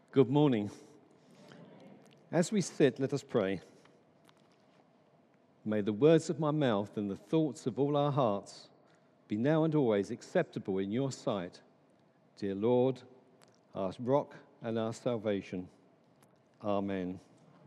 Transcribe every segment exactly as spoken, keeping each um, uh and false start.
Good morning. As we sit, let us pray. May the words of my mouth and the thoughts of all our hearts be now and always acceptable in your sight, dear Lord, our rock and our salvation. Amen.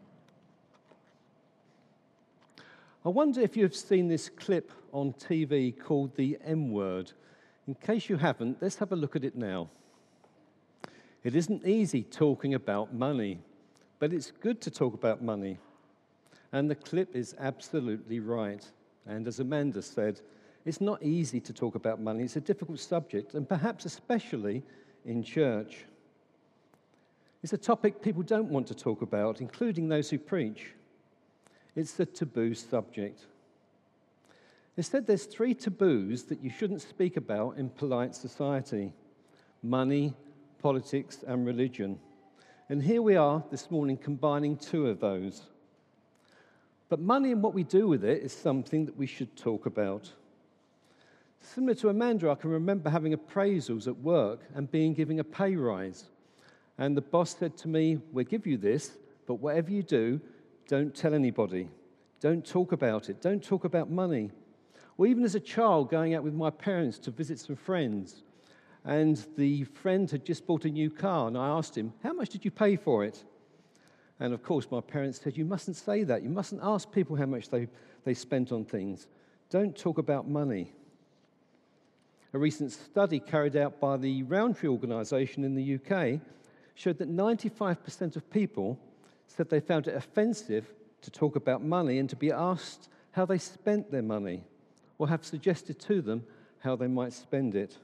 I wonder if you've seen this clip on T V called the M Word. In case you haven't, let's have a look at it now. It isn't easy talking about money, but it's good to talk about money. And the clip is absolutely right. And as Amanda said, it's not easy to talk about money. It's a difficult subject, and perhaps especially in church. It's a topic people don't want to talk about, including those who preach. It's a taboo subject. Instead, there's three taboos that you shouldn't speak about in polite society: money, politics, and religion. And here we are this morning combining two of those. But money and what we do with it is something that we should talk about. Similar to Amanda, I can remember having appraisals at work and being given a pay rise. And the boss said to me, "We'll give you this, but whatever you do, don't tell anybody. Don't talk about it. Don't talk about money." Or even as a child going out with my parents to visit some friends, and the friend had just bought a new car, and I asked him, "How much did you pay for it?" And of course, my parents said, "You mustn't say that. You mustn't ask people how much they, they spent on things. Don't talk about money." A recent study carried out by the Roundtree organisation in the U K showed that ninety-five percent of people said they found it offensive to talk about money and to be asked how they spent their money, or have suggested to them how they might spend it.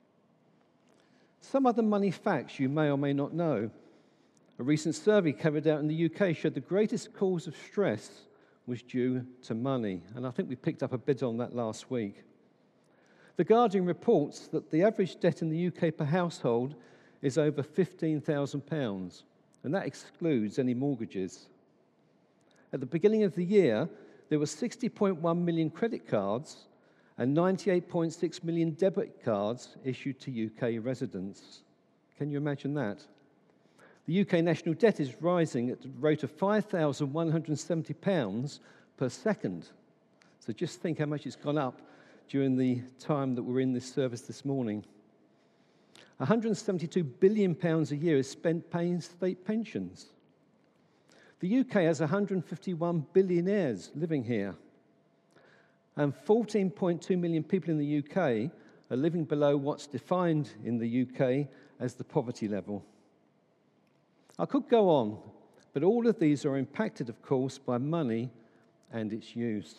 Some other money facts you may or may not know. A recent survey carried out in the U K showed the greatest cause of stress was due to money, and I think we picked up a bit on that last week. The Guardian reports that the average debt in the U K per household is over fifteen thousand pounds, and that excludes any mortgages. At the beginning of the year, there were sixty point one million credit cards and ninety-eight point six million debit cards issued to U K residents. Can you imagine that? The U K national debt is rising at the rate of five thousand one hundred seventy pounds per second. So just think how much it's gone up during the time that we're in this service this morning. one hundred seventy-two billion pounds a year is spent paying state pensions. The U K has one hundred fifty-one billionaires living here, and fourteen point two million people in the U K are living below what's defined in the U K as the poverty level. I could go on, but all of these are impacted, of course, by money and its use.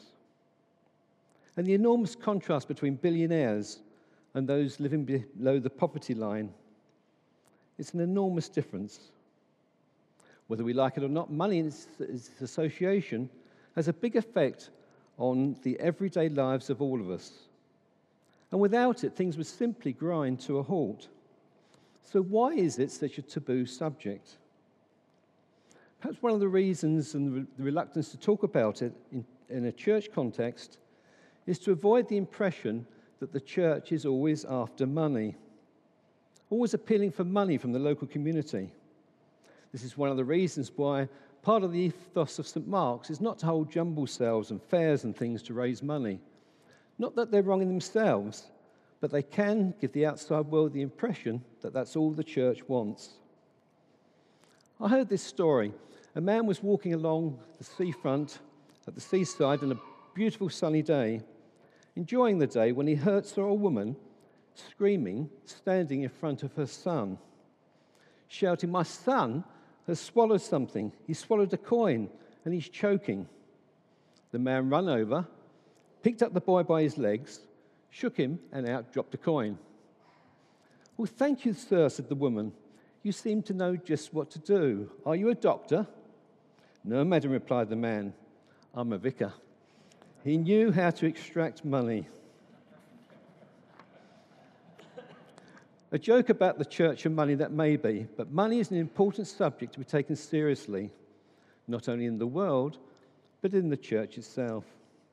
And the enormous contrast between billionaires and those living below the poverty line, it's an enormous difference. Whether we like it or not, money and its, its association has a big effect on the everyday lives of all of us. And without it, things would simply grind to a halt. So why is it such a taboo subject? Perhaps one of the reasons and the reluctance to talk about it in, in a church context is to avoid the impression that the church is always after money, always appealing for money from the local community. This is one of the reasons why part of the ethos of Saint Mark's is not to hold jumble sales and fairs and things to raise money. Not that they're wrong in themselves, but they can give the outside world the impression that that's all the church wants. I heard this story. A man was walking along the seafront at the seaside on a beautiful sunny day, enjoying the day, when he heard saw a woman screaming, standing in front of her son, shouting, "My son has swallowed something. He swallowed a coin, and he's choking." The man ran over, picked up the boy by his legs, shook him, and out dropped a coin. "Well, thank you, sir," said the woman. "You seem to know just what to do. Are you a doctor?" "No, madam," replied the man. "I'm a vicar." He knew how to extract money. A joke about the church and money, that may be, but money is an important subject to be taken seriously, not only in the world, but in the church itself.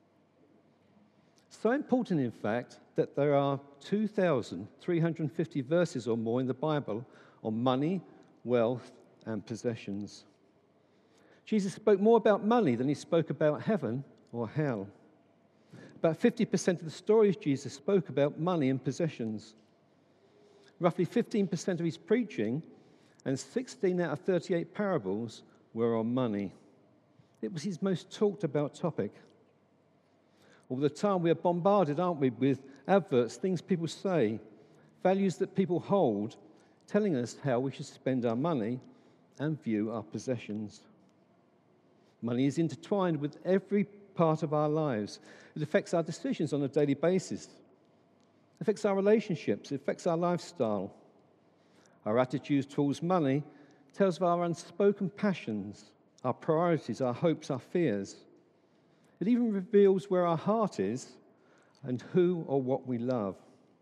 So important, in fact, that there are two thousand three hundred fifty verses or more in the Bible on money, wealth, and possessions. Jesus spoke more about money than he spoke about heaven or hell. About fifty percent of the stories Jesus spoke about money and possessions. Roughly fifteen percent of his preaching and sixteen out of thirty-eight parables were on money. It was his most talked about topic. All the time we are bombarded, aren't we, with adverts, things people say, values that people hold, telling us how we should spend our money and view our possessions. Money is intertwined with every part of our lives. It affects our decisions on a daily basis. It affects our relationships. It affects our lifestyle. Our attitudes towards money tells of our unspoken passions, our priorities, our hopes, our fears. It even reveals where our heart is and who or what we love.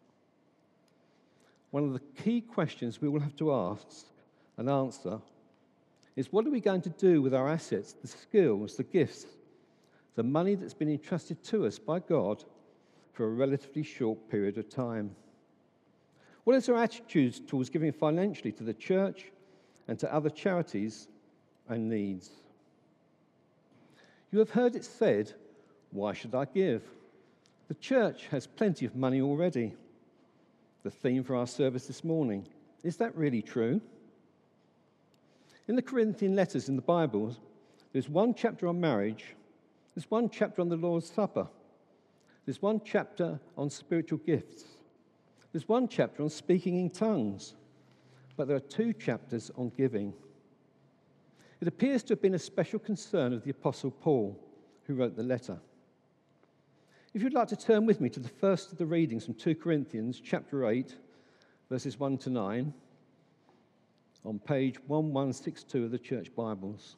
One of the key questions we will have to ask and answer is, what are we going to do with our assets, the skills, the gifts, the money that's been entrusted to us by God for a relatively short period of time? What is our attitude towards giving financially to the church and to other charities and needs? You have heard it said, why should I give? The church has plenty of money already. The theme for our service this morning. Is that really true? In the Corinthian letters in the Bible, there's one chapter on marriage, there's one chapter on the Lord's Supper, there's one chapter on spiritual gifts, there's one chapter on speaking in tongues, but there are two chapters on giving. It appears to have been a special concern of the Apostle Paul, who wrote the letter. If you'd like to turn with me to the first of the readings from Second Corinthians chapter eight, verses one to nine, on page eleven sixty-two of the Church Bibles.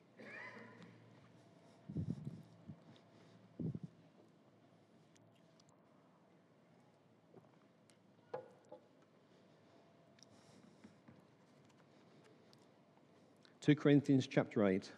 Second Corinthians chapter eight.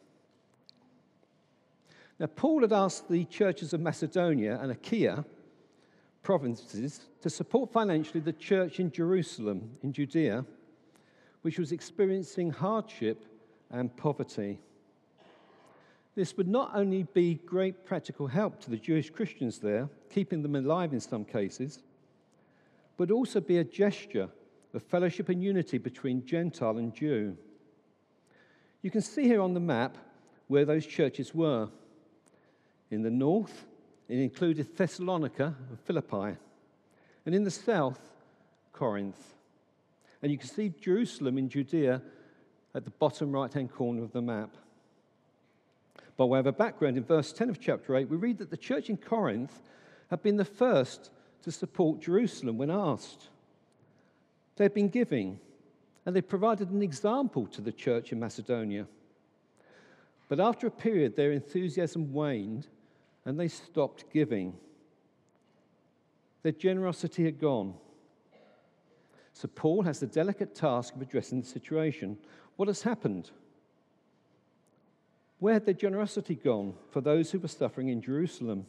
Now, Paul had asked the churches of Macedonia and Achaia provinces to support financially the church in Jerusalem, in Judea, which was experiencing hardship and poverty. This would not only be great practical help to the Jewish Christians there, keeping them alive in some cases, but also be a gesture of fellowship and unity between Gentile and Jew. You can see here on the map where those churches were. In the north, it included Thessalonica and Philippi, and in the south, Corinth. And you can see Jerusalem in Judea at the bottom right-hand corner of the map. By way of a background, in verse ten of chapter eight, we read that the church in Corinth had been the first to support Jerusalem when asked. They had been giving, and they provided an example to the church in Macedonia. But after a period, their enthusiasm waned, and they stopped giving. Their generosity had gone. So Paul has the delicate task of addressing the situation. What has happened? Where had their generosity gone for those who were suffering in Jerusalem?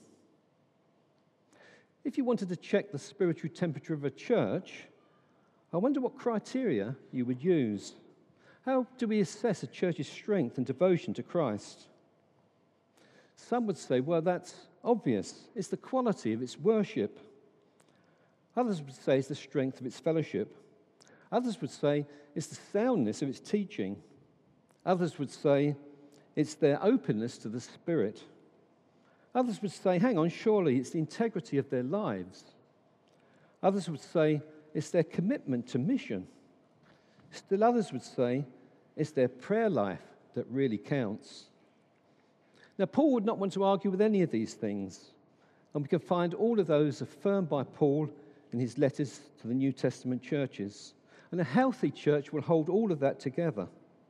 If you wanted to check the spiritual temperature of a church, I wonder what criteria you would use. How do we assess a church's strength and devotion to Christ? Some would say, well, that's obvious. It's the quality of its worship. Others would say it's the strength of its fellowship. Others would say it's the soundness of its teaching. Others would say it's their openness to the Spirit. Others would say, hang on, surely it's the integrity of their lives. Others would say it's their commitment to mission. Still others would say it's their prayer life that really counts. Now, Paul would not want to argue with any of these things, and we can find all of those affirmed by Paul in his letters to the New Testament churches. And a healthy church will hold all of that together.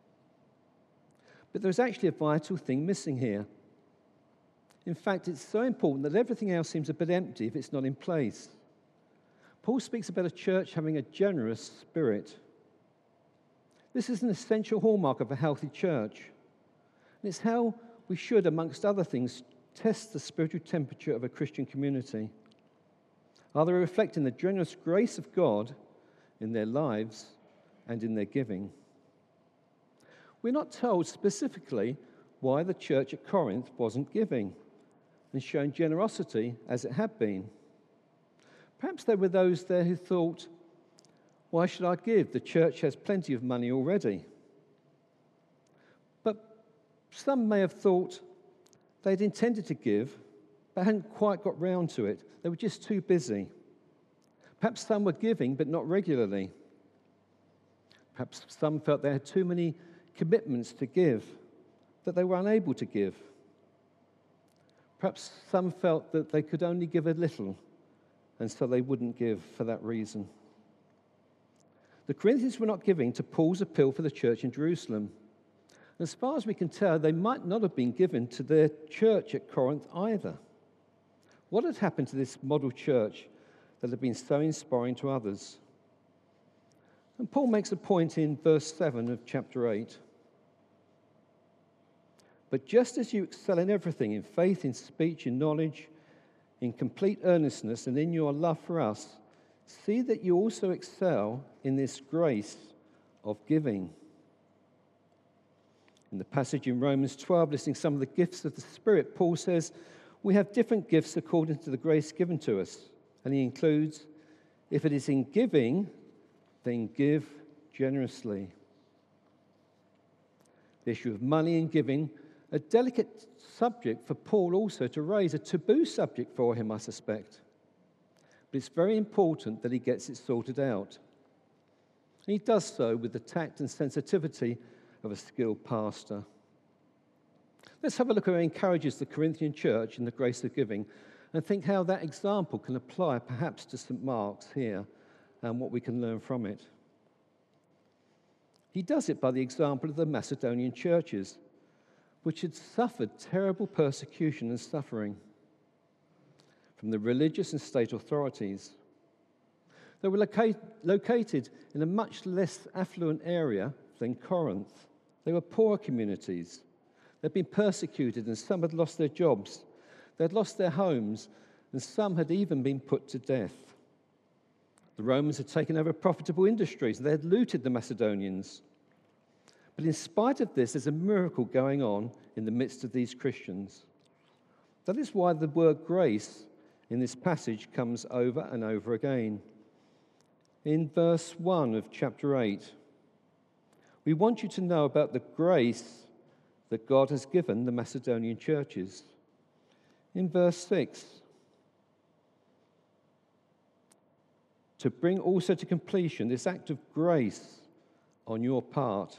But there's actually a vital thing missing here. In fact, it's so important that everything else seems a bit empty if it's not in place. Paul speaks about a church having a generous spirit. This is an essential hallmark of a healthy church. And it's how we should, amongst other things, test the spiritual temperature of a Christian community. Are they reflecting the generous grace of God in their lives and in their giving? We're not told specifically why the church at Corinth wasn't giving and showing generosity as it had been. Perhaps there were those there who thought, why should I give? The church has plenty of money already. But some may have thought they'd intended to give, but hadn't quite got round to it. They were just too busy. Perhaps some were giving, but not regularly. Perhaps some felt they had too many commitments to give, that they were unable to give. Perhaps some felt that they could only give a little, and so they wouldn't give for that reason. The Corinthians were not giving to Paul's appeal for the church in Jerusalem. As far as we can tell, they might not have been given to their church at Corinth either. What had happened to this model church that had been so inspiring to others? And Paul makes a point in verse seven of chapter eight. But just as you excel in everything, in faith, in speech, in knowledge, in complete earnestness, and in your love for us, see that you also excel in this grace of giving. In the passage in Romans twelve, listing some of the gifts of the Spirit, Paul says, we have different gifts according to the grace given to us. And he includes, if it is in giving, then give generously. The issue of money and giving, a delicate subject for Paul also to raise, a taboo subject for him, I suspect. But it's very important that he gets it sorted out. And he does so with the tact and sensitivity of a skilled pastor. Let's have a look at how he encourages the Corinthian church in the grace of giving and think how that example can apply perhaps to Saint Mark's here and what we can learn from it. He does it by the example of the Macedonian churches, which had suffered terrible persecution and suffering from the religious and state authorities. They were loca- located in a much less affluent area than Corinth. They were poor communities. They'd been persecuted, and some had lost their jobs. They'd lost their homes, and some had even been put to death. The Romans had taken over profitable industries, and they had looted the Macedonians. But in spite of this, there's a miracle going on in the midst of these Christians. That is why the word grace in this passage comes over and over again. In verse one of chapter eight, we want you to know about the grace that God has given the Macedonian churches. In verse six, to bring also to completion this act of grace on your part.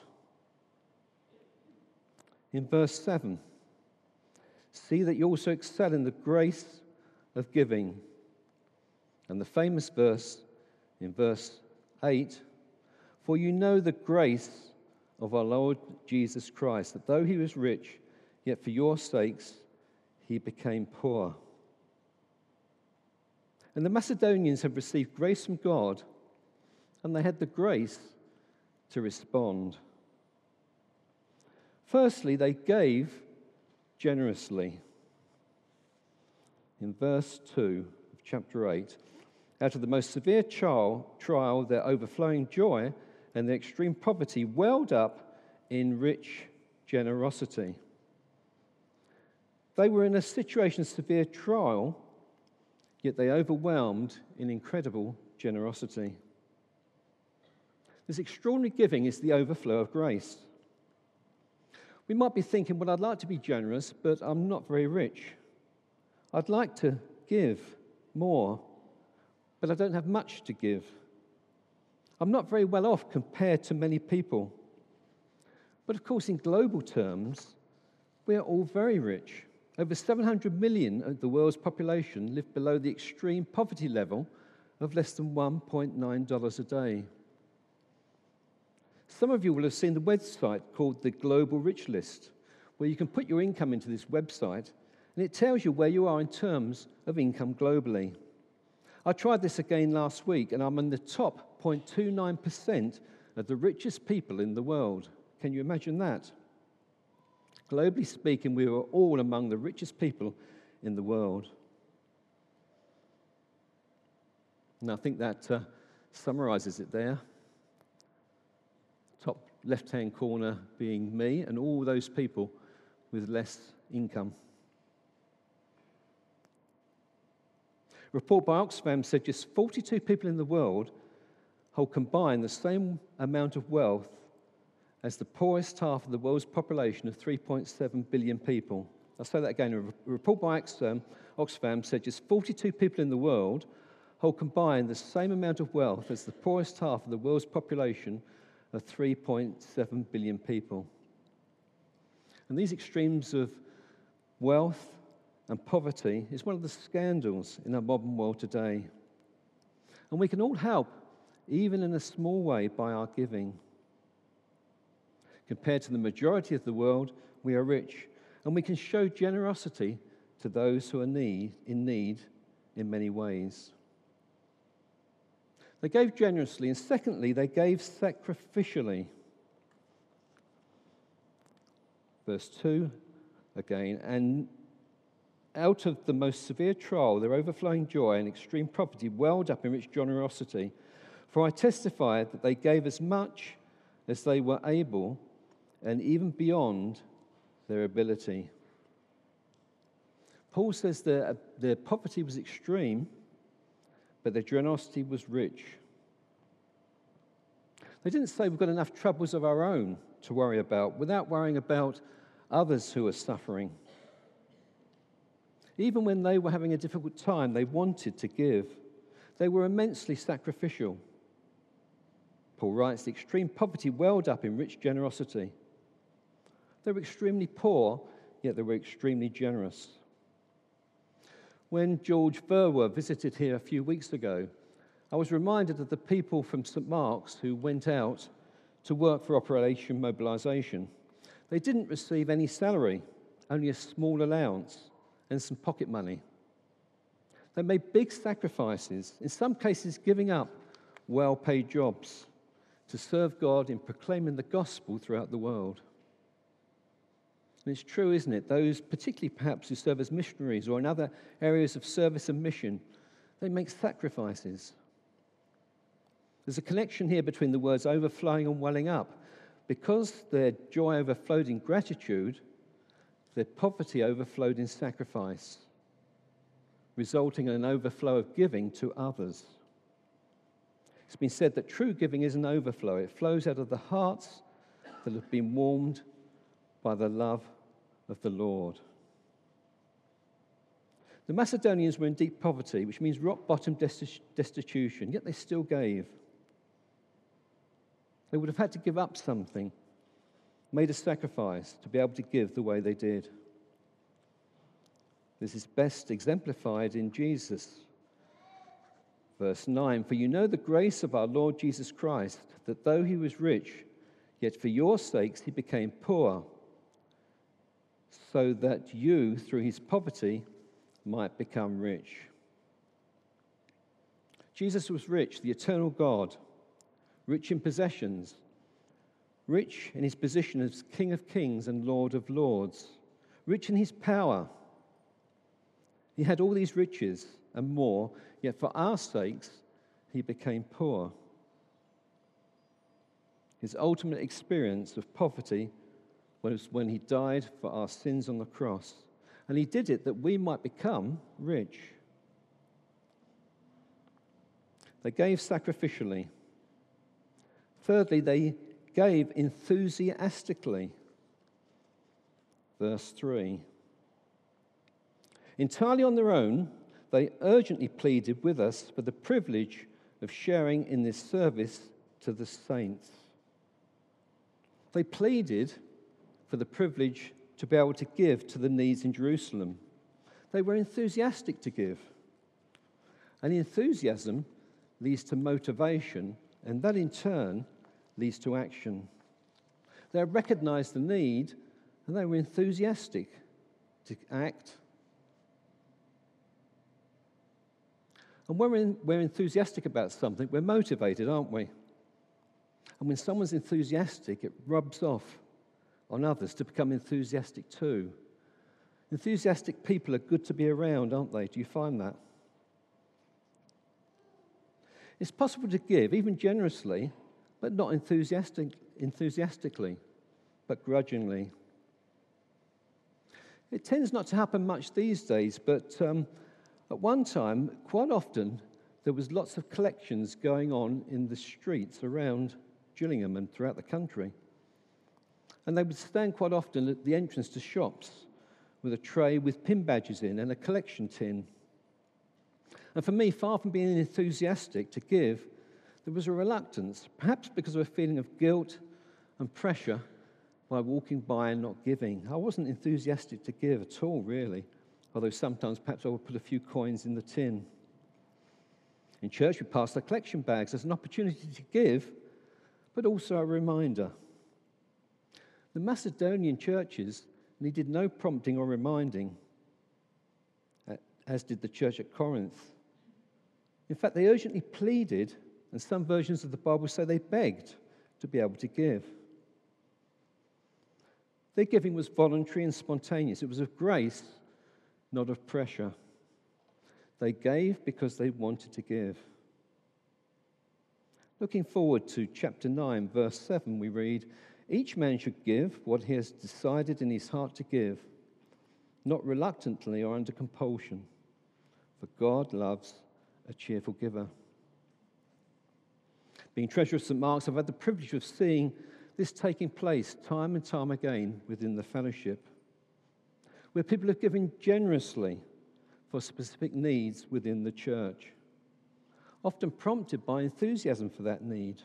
In verse seven, see that you also excel in the grace of giving. And the famous verse in verse eight, for you know the grace of our Lord Jesus Christ, that though he was rich, yet for your sakes he became poor. And the Macedonians have received grace from God, and they had the grace to respond. Firstly, they gave generously. In verse two of chapter eight, out of the most severe trial, trial, their overflowing joy and their extreme poverty welled up in rich generosity. They were in a situation of severe trial, yet they overwhelmed in incredible generosity. This extraordinary giving is the overflow of grace. We might be thinking, well, I'd like to be generous, but I'm not very rich. I'd like to give more, but I don't have much to give. I'm not very well off compared to many people. But of course, in global terms, we are all very rich. Over seven hundred million of the world's population live below the extreme poverty level of less than one point nine dollars a day. Some of you will have seen the website called the Global Rich List, where you can put your income into this website, and it tells you where you are in terms of income globally. I tried this again last week, and I'm in the top zero point two nine percent of the richest people in the world. Can you imagine that? Globally speaking, we were all among the richest people in the world. And I think that uh, summarizes it there. Top left-hand corner being me and all those people with less income. A report by Oxfam said just forty-two people in the world hold combined the same amount of wealth as the poorest half of the world's population of three point seven billion people. I'll say that again. A report by Oxfam, Oxfam said just forty-two people in the world hold combined the same amount of wealth as the poorest half of the world's population of three point seven billion people. And these extremes of wealth and poverty is one of the scandals in our modern world today. And we can all help, even in a small way, by our giving. Compared to the majority of the world, we are rich, and we can show generosity to those who are need, in need in many ways. They gave generously, and secondly, they gave sacrificially. Verse two, again, and out of the most severe trial, their overflowing joy and extreme poverty welled up in rich generosity. For I testify that they gave as much as they were able, and even beyond their ability. Paul says their, their poverty was extreme, but their generosity was rich. They didn't say we've got enough troubles of our own to worry about without worrying about others who are suffering. Even when they were having a difficult time, they wanted to give. They were immensely sacrificial. Paul writes, the extreme poverty welled up in rich generosity. They were extremely poor, yet they were extremely generous. When George Verwer visited here a few weeks ago, I was reminded of the people from Saint Mark's who went out to work for Operation Mobilisation. They didn't receive any salary, only a small allowance and some pocket money. They made big sacrifices, in some cases giving up well-paid jobs to serve God in proclaiming the gospel throughout the world. And it's true, isn't it? Those, particularly perhaps who serve as missionaries or in other areas of service and mission, they make sacrifices. There's a connection here between the words overflowing and welling up. Because their joy overflowed in gratitude, their poverty overflowed in sacrifice, resulting in an overflow of giving to others. It's been said that true giving is an overflow. It flows out of the hearts that have been warmed by the love of the Lord. The Macedonians were in deep poverty, which means rock-bottom destitution, yet they still gave. They would have had to give up something, made a sacrifice to be able to give the way they did. This is best exemplified in Jesus. Verse nine, for you know the grace of our Lord Jesus Christ, that though he was rich, yet for your sakes he became poor, so that you, through his poverty, might become rich. Jesus was rich, the eternal God, rich in possessions, rich in his position as King of Kings and Lord of Lords, rich in his power. He had all these riches and more, yet for our sakes he became poor. His ultimate experience of poverty was when he died for our sins on the cross. And he did it that we might become rich. They gave sacrificially. Thirdly, they gave enthusiastically. Verse three. Entirely on their own, they urgently pleaded with us for the privilege of sharing in this service to the saints. They pleaded for the privilege to be able to give to the needs in Jerusalem. They were enthusiastic to give. And enthusiasm leads to motivation, and that in turn leads to action. They recognized the need, and they were enthusiastic to act. And when we're, we're enthusiastic about something, we're motivated, aren't we? And when someone's enthusiastic, it rubs off on others to become enthusiastic too. Enthusiastic people are good to be around, aren't they? Do you find that? It's possible to give, even generously, but not enthusiastic, enthusiastically, but grudgingly. It tends not to happen much these days, but um, at one time, quite often, there was lots of collections going on in the streets around Gillingham and throughout the country. And they would stand quite often at the entrance to shops with a tray with pin badges in and a collection tin. And for me, far from being enthusiastic to give, there was a reluctance, perhaps because of a feeling of guilt and pressure by walking by and not giving. I wasn't enthusiastic to give at all, really, although sometimes perhaps I would put a few coins in the tin. In church, we passed the collection bags as an opportunity to give, but also a reminder. The Macedonian churches needed no prompting or reminding, as did the church at Corinth. In fact, they urgently pleaded, and some versions of the Bible say they begged to be able to give. Their giving was voluntary and spontaneous. It was of grace, not of pressure. They gave because they wanted to give. Looking forward to chapter nine, verse seven, we read, "Each man should give what he has decided in his heart to give, not reluctantly or under compulsion, for God loves a cheerful giver." Being treasurer of Saint Mark's, I've had the privilege of seeing this taking place time and time again within the fellowship, where people have given generously for specific needs within the church, often prompted by enthusiasm for that need.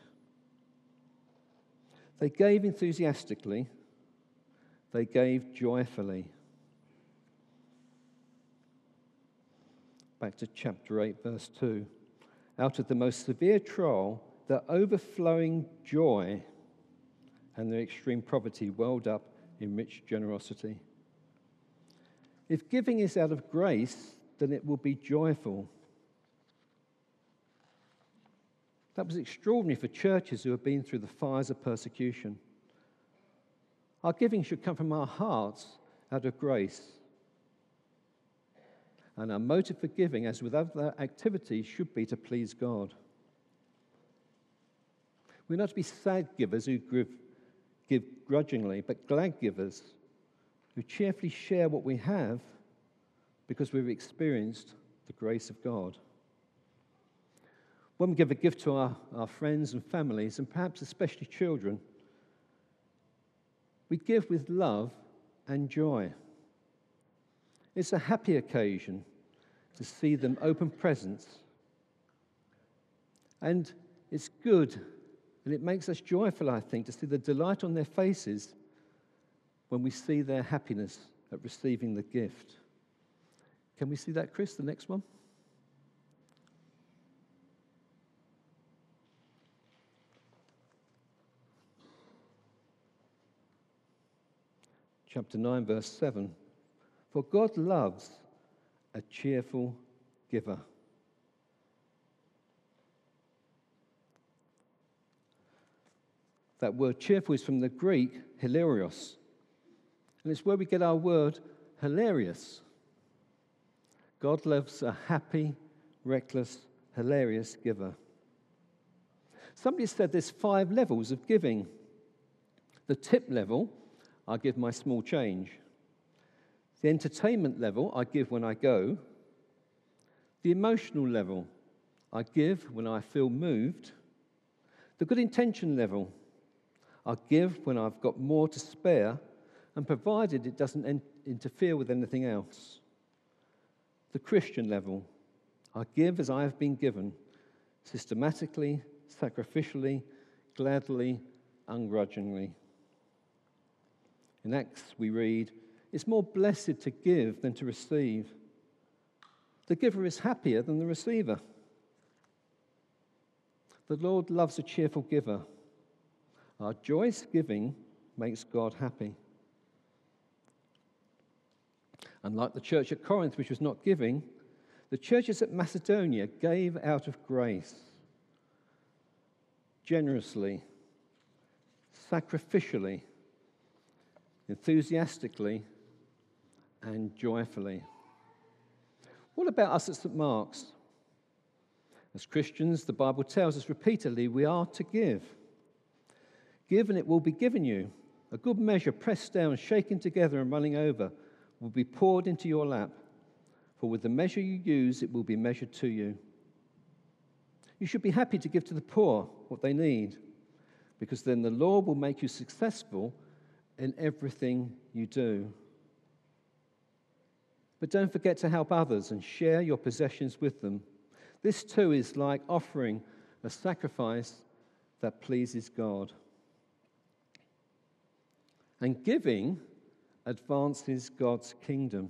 They gave enthusiastically, they gave joyfully. Back to chapter eight, verse two. Out of the most severe trial, their overflowing joy and their extreme poverty welled up in rich generosity. If giving is out of grace, then it will be joyful. That was extraordinary for churches who have been through the fires of persecution. Our giving should come from our hearts out of grace. And our motive for giving, as with other activities, should be to please God. We're not to be sad givers who give, give grudgingly, but glad givers who cheerfully share what we have because we've experienced the grace of God. When we give a gift to our, our friends and families, and perhaps especially children, we give with love and joy. It's a happy occasion to see them open presents. And it's good, and it makes us joyful, I think, to see the delight on their faces when we see their happiness at receiving the gift. Can we see that, Chris, the next one? Chapter nine, verse seven. For God loves a cheerful giver. That word cheerful is from the Greek hilarios, and it's where we get our word hilarious. God loves a happy, reckless, hilarious giver. Somebody said there's five levels of giving. The tip level, I give my small change. The entertainment level, I give when I go. The emotional level, I give when I feel moved. The good intention level, I give when I've got more to spare, and provided it doesn't en- interfere with anything else. The Christian level, I give as I have been given, systematically, sacrificially, gladly, ungrudgingly. In Acts we read, it's more blessed to give than to receive. The giver is happier than the receiver. The Lord loves a cheerful giver. Our joyous giving makes God happy. Unlike the church at Corinth, which was not giving, the churches at Macedonia gave out of grace, generously, sacrificially, enthusiastically, and joyfully. What about us at Saint Mark's? As Christians, the Bible tells us repeatedly we are to give. Give and it will be given you. A good measure, pressed down, shaken together and running over, will be poured into your lap. For with the measure you use, it will be measured to you. You should be happy to give to the poor what they need, because then the Lord will make you successful in everything you do. But don't forget to help others and share your possessions with them. This too is like offering a sacrifice that pleases God. And giving advances God's kingdom.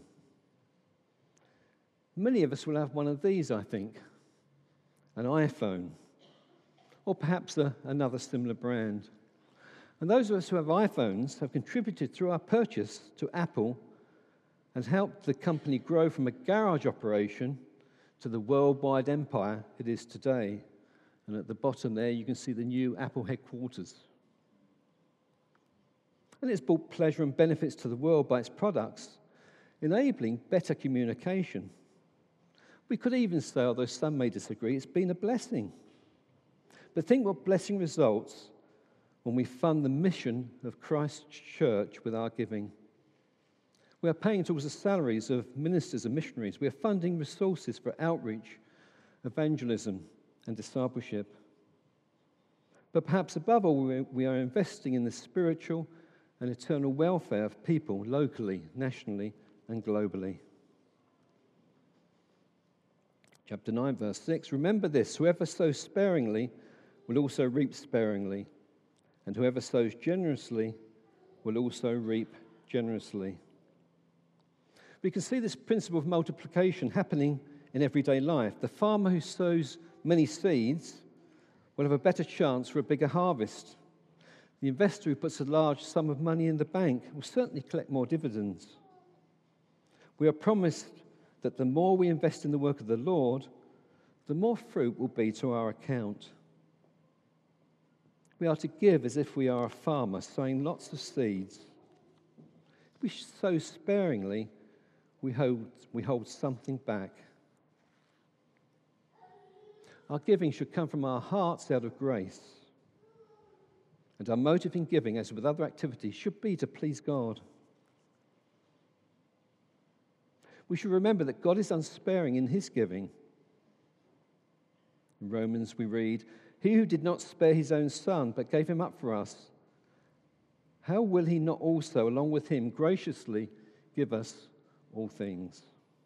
Many of us will have one of these, I think, an iPhone, or perhaps a, another similar brand. And those of us who have iPhones have contributed through our purchase to Apple and helped the company grow from a garage operation to the worldwide empire it is today. And at the bottom there, you can see the new Apple headquarters. And it's brought pleasure and benefits to the world by its products, enabling better communication. We could even say, although some may disagree, it's been a blessing. But think what blessing results when we fund the mission of Christ's church with our giving. We are paying towards the salaries of ministers and missionaries. We are funding resources for outreach, evangelism, and discipleship. But perhaps above all, we are investing in the spiritual and eternal welfare of people locally, nationally, and globally. Chapter nine, verse six, remember this, whoever sows sparingly will also reap sparingly, and whoever sows generously will also reap generously. We can see this principle of multiplication happening in everyday life. The farmer who sows many seeds will have a better chance for a bigger harvest. The investor who puts a large sum of money in the bank will certainly collect more dividends. We are promised that the more we invest in the work of the Lord, the more fruit will be to our account. We are to give as if we are a farmer sowing lots of seeds. If we sow sparingly, we hold, we hold something back. Our giving should come from our hearts out of grace. And our motive in giving, as with other activities, should be to please God. We should remember that God is unsparing in his giving. In Romans we read, "He who did not spare his own son, but gave him up for us, how will he not also, along with him, graciously give us all things?"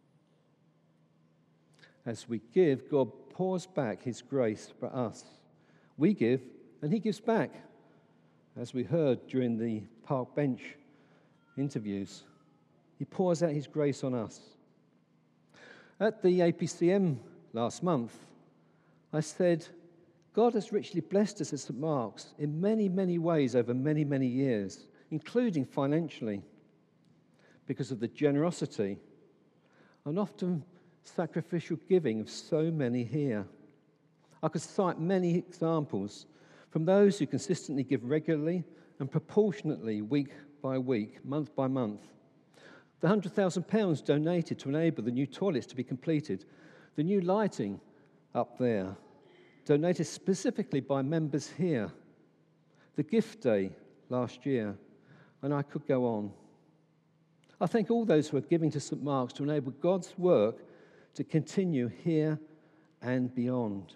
As we give, God pours back his grace for us. We give, and he gives back. As we heard during the park bench interviews, he pours out his grace on us. At the A P C M last month, I said, God has richly blessed us at Saint Mark's in many, many ways over many, many years, including financially, because of the generosity and often sacrificial giving of so many here. I could cite many examples from those who consistently give regularly and proportionately week by week, month by month. The one hundred thousand pounds donated to enable the new toilets to be completed, the new lighting up there, donated specifically by members here, the gift day last year, and I could go on. I thank all those who are giving to Saint Mark's to enable God's work to continue here and beyond.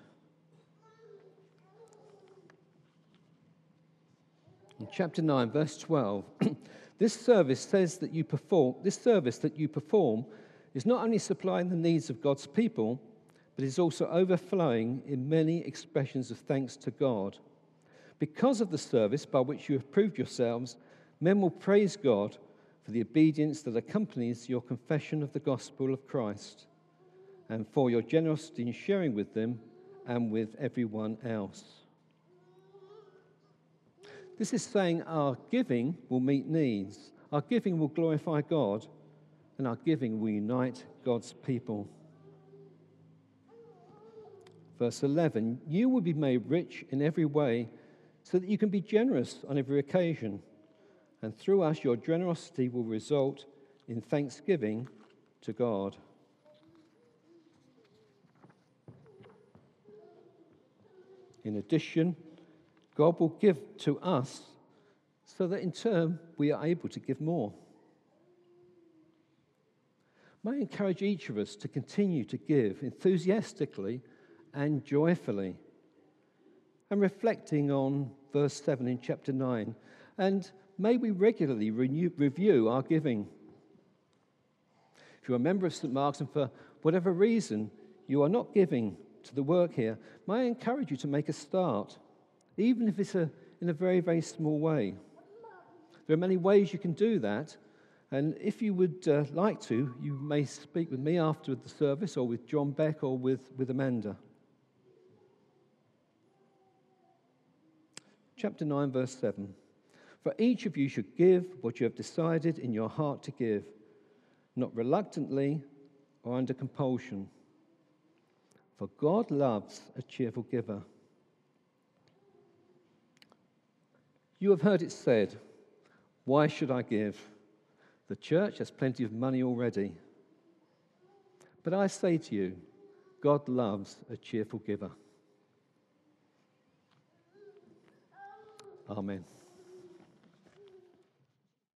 In chapter nine, verse twelve, this service says that you perform, this service that you perform is not only supplying the needs of God's people, but is also overflowing in many expressions of thanks to God. Because of the service by which you have proved yourselves, men will praise God for the obedience that accompanies your confession of the gospel of Christ, and for your generosity in sharing with them and with everyone else. This is saying our giving will meet needs, our giving will glorify God, and our giving will unite God's people. Verse eleven, you will be made rich in every way so that you can be generous on every occasion, and through us your generosity will result in thanksgiving to God. In addition, God will give to us so that in turn we are able to give more. May I encourage each of us to continue to give enthusiastically and joyfully, and reflecting on verse seven in chapter nine, and may we regularly renew, review our giving. If you're a member of Saint Mark's and for whatever reason you are not giving to the work here, may I encourage you to make a start, even if it's a, in a very, very small way. There are many ways you can do that, and if you would uh, like to, you may speak with me after the service, or with John Beck, or with, with Amanda. Chapter nine, verse seven. For each of you should give what you have decided in your heart to give, not reluctantly or under compulsion. For God loves a cheerful giver. You have heard it said, "Why should I give? The church has plenty of money already." But I say to you, God loves a cheerful giver. Amen.